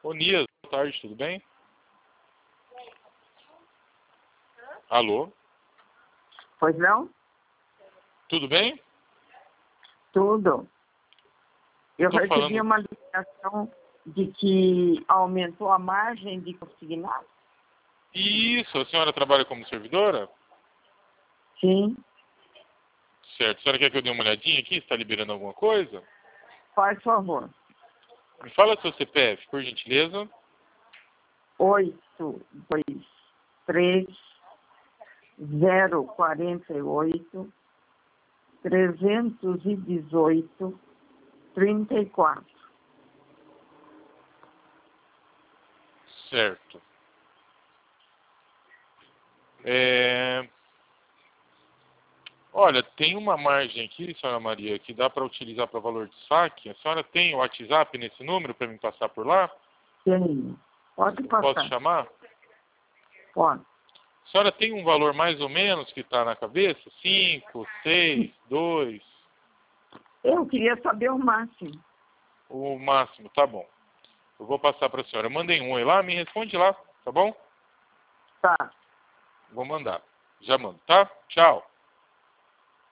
Nias, boa tarde, tudo bem? Alô? Pois não? Tudo bem? Tudo. Eu Tô recebi falando- uma ligação de que aumentou a margem de consignado. Isso, a senhora trabalha como servidora? Sim. Certo. A senhora quer que eu dê uma olhadinha aqui? Está liberando alguma coisa? Faz favor. Me fala seu CPF, por gentileza. 823-048-318-34. Certo. Olha, tem uma margem aqui, senhora Maria, que dá para utilizar para valor de saque. A senhora tem o WhatsApp nesse número para me passar por lá? Tenho. Pode Posso passar. chamar? Pode. A senhora tem um valor mais ou menos que está na cabeça? 5, 6, 2, Eu queria saber o máximo. o máximo, tá bom. Eu vou passar para a senhora. Mandei um oi lá, me responde lá, tá bom? Tá. Vou mandar. Já mando, tá? Tchau.